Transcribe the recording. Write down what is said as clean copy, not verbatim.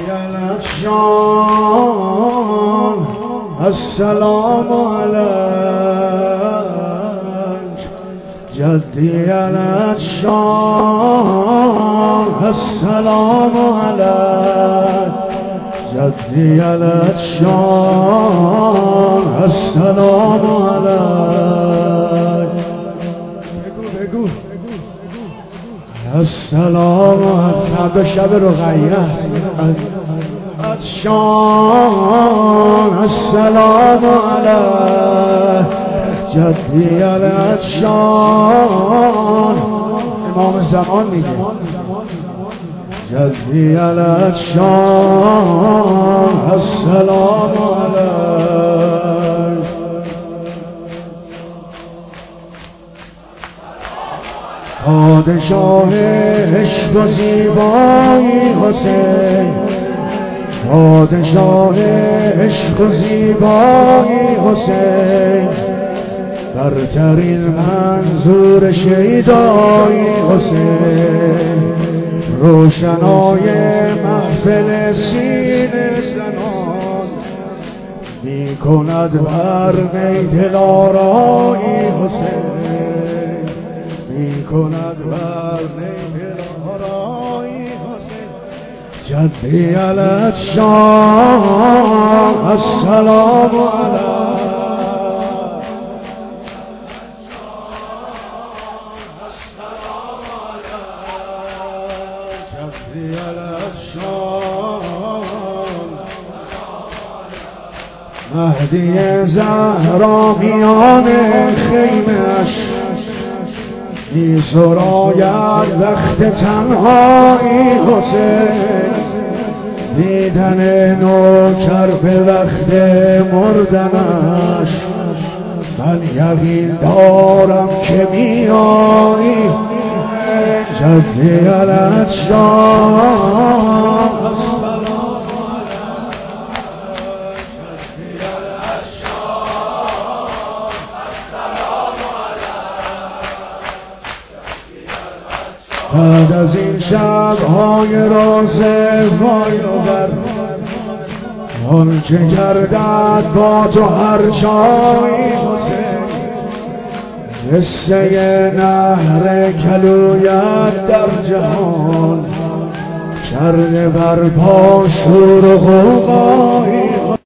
الشان السلام عليك جدي الشان السلام عليك جدي الشان السلام عليك بگو السلام علیکم شب رقیه الشان السلام علیک جدی الشان امام زمان میگه جدی الشان السلام علیک پادشاه عشق و زیبایی حسین پادشاه عشق و زیبایی حسین برترین منظور شیدایی حسین روشنای محفل سینه زنان می کند بر می دلارایی حسین می کند بر می دلارایی حسین جدی الشان السلام علیک مهدی زهرا میان خیمش می سراید وقت تنهایی حسین دیدن نوکر به وقت مردنش من یقین دارم که میایی جدی الشان بعد از این شب‌های راز وای‌آور آن که گردد با تو هر جایی حسین قصه نهر کلویت در جهان کرده بر پا شور و غوغایی